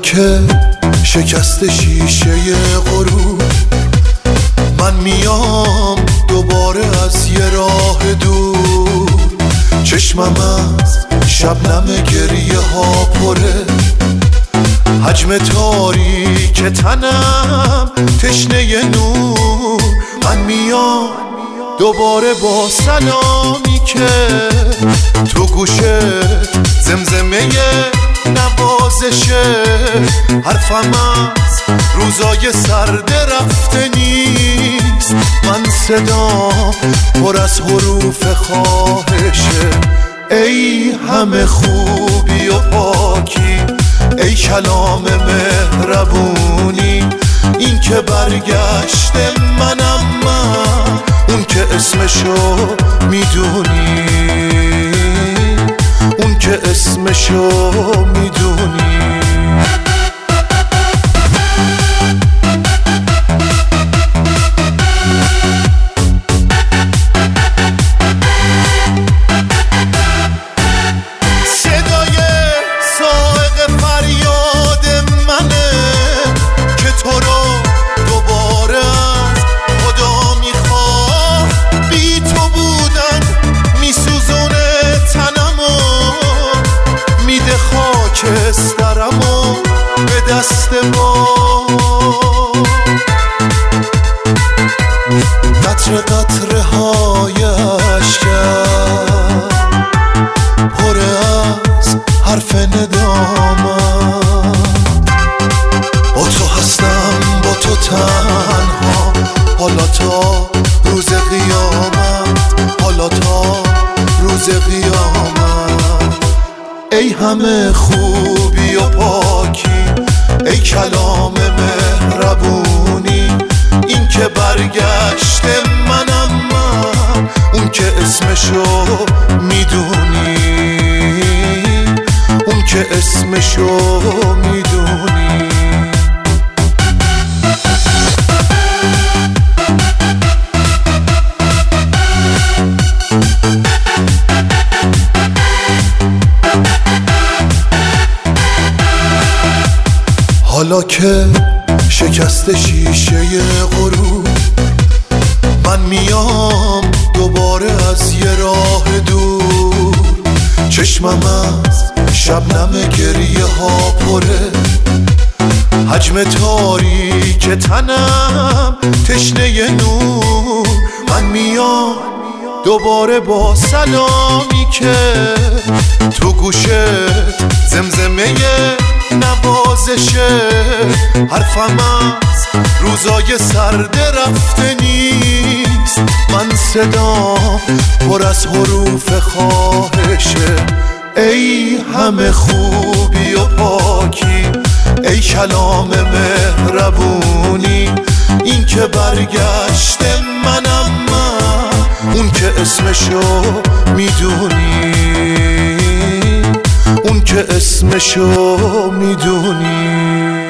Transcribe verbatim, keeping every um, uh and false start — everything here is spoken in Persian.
که شکست شیشه غرور، من میام دوباره از یه راه دور. چشمم از شبنم گریه ها پره، حجم تاریک تنم تشنه نور. من میام دوباره با سلامی که تو گوشه زمزمه نوازشه. حرفم از روزای سرد رفته نیست، من صدا پر از حروف خواهشه. ای همه خوبی و پاکی، ای کلام مهربونی، این که برگشته منم من، اون که اسمشو میدونی، اون که اسمشو میدونی. خاکسترمو به دست ما، قطره قطره های اشکم پر از حرف ندامم. با تو هستم، با تو تنها، حالا تا روز قیامت، حالا تا روز قیامت. ای همه خوبی و پاکی، ای کلام مهربونی، این که برگشته منم من، اون که اسمشو میدونی، اون که اسمشو میدونی. حالا که شکست شیشه غرور، من میام دوباره از یه راه دور. چشمم از شبنم گریه ها پره، حجم تاریک تنم تشنه نور. من میام دوباره با سلامی که تو گوشت زمزمه نوازشه. حرفم از روزای سرد رفته نیست، من صدا پر از حروف خواهشه. ای همه خوبی و پاکی، ای کلام مهربونی، این که برگشته منم من، اون که اسمشو میدونی، اون که اسمشو میدونی.